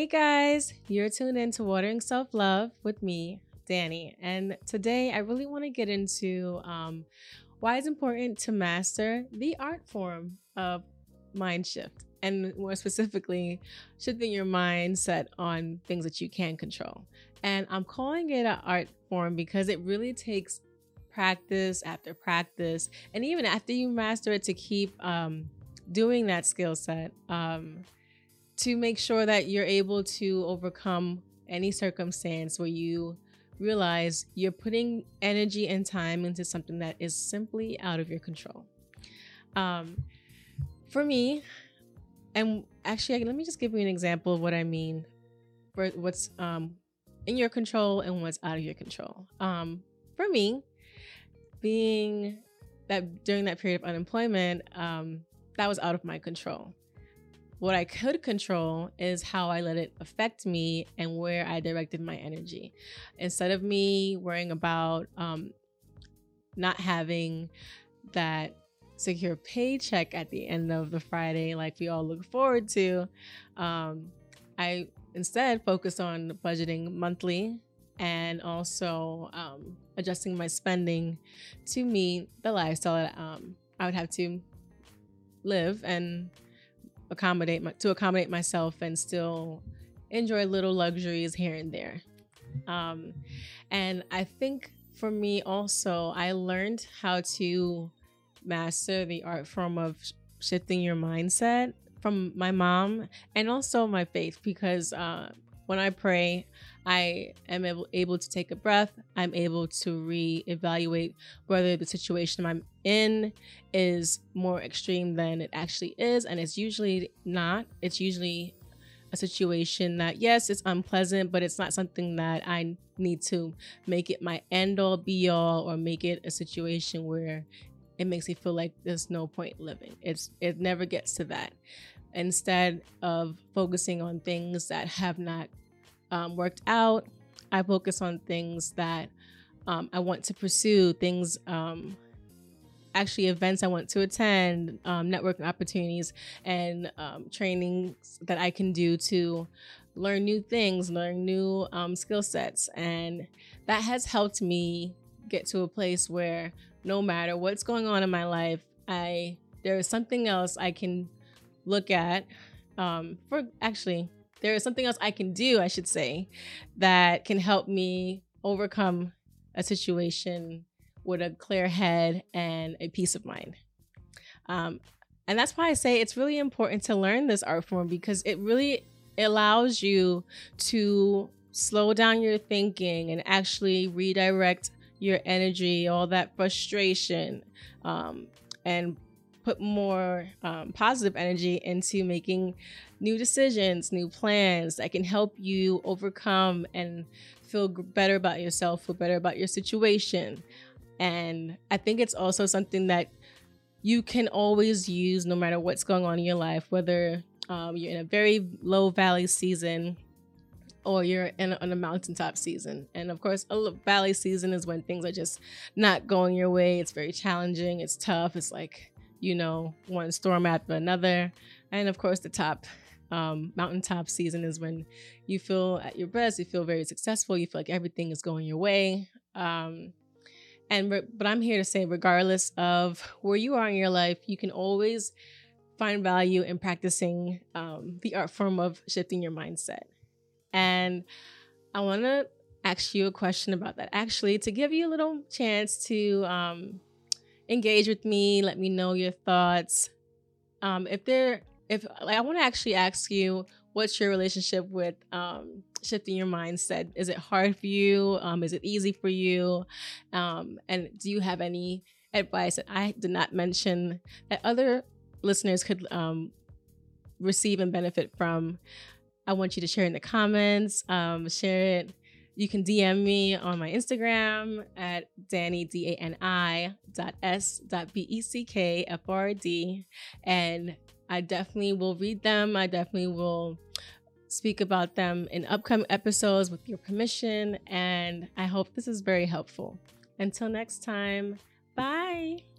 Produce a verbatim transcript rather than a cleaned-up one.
Hey guys, you're tuned in to Watering Self Love with me, Danny. And today I really want to get into um, why it's important to master the art form of mind shift. And more specifically, shifting your mindset on things that you can control. And I'm calling it an art form because it really takes practice after practice. And even after you master it, to keep um, doing that skill set. Um, to make sure that you're able to overcome any circumstance where you realize you're putting energy and time into something that is simply out of your control. Um, for me, and actually, let me just give you an example of what I mean for what's um, in your control and what's out of your control. Um, for me, being that during that period of unemployment, um, that was out of my control. What I could control is how I let it affect me and where I directed my energy. Instead of me worrying about um, not having that secure paycheck at the end of the Friday, like we all look forward to, um, I instead focused on budgeting monthly and also um, adjusting my spending to meet the lifestyle that um, I would have to live and accommodate my, to accommodate myself and still enjoy little luxuries here and there. Um, and I think for me also, I learned how to master the art form of sh- shifting your mindset from my mom and also my faith, because uh, when I pray, I am able, able to take a breath. I'm able to reevaluate whether the situation I'm in is more extreme than it actually is. And it's usually not. It's usually a situation that, yes, it's unpleasant, but it's not something that I need to make it my end all be all or make it a situation where it makes me feel like there's no point living. It's it never gets to that. Instead of focusing on things that have not um, worked out, I focus on things that um, I want to pursue, things, um, actually events I want to attend, um, networking opportunities, and um, trainings that I can do to learn new things, learn new um, skill sets. And that has helped me get to a place where no matter what's going on in my life, I there is something else I can look at um, for actually there is something else I can do, I should say, that can help me overcome a situation with a clear head and a peace of mind. Um, and that's why I say it's really important to learn this art form, because it really allows you to slow down your thinking and actually redirect your energy, all that frustration, um, and put more um, positive energy into making new decisions, new plans that can help you overcome and feel better about yourself, feel better about your situation. And I think it's also something that you can always use no matter what's going on in your life, whether um, you're in a very low valley season or you're in a, in a mountaintop season. And of course, a valley season is when things are just not going your way. It's very challenging. It's tough. It's like, you know, one storm after another. And of course, the top um, mountaintop season is when you feel at your best. You feel very successful. You feel like everything is going your way. Um, and re- but I'm here to say, regardless of where you are in your life, you can always find value in practicing um, the art form of shifting your mindset. And I want to ask you a question about that, actually, to give you a little chance to um, engage with me. Let me know your thoughts. Um, if there, if like, I want to actually ask you, what's your relationship with um, shifting your mindset? Is it hard for you? Um, is it easy for you? Um, and do you have any advice that I did not mention that other listeners could um, receive and benefit from? I want you to share in the comments, um, share it. You can D M me on my Instagram at Danny, D A N I dot S dot B E C K F R D. And I definitely will read them. I definitely will speak about them in upcoming episodes with your permission. And I hope this is very helpful. Until next time, bye.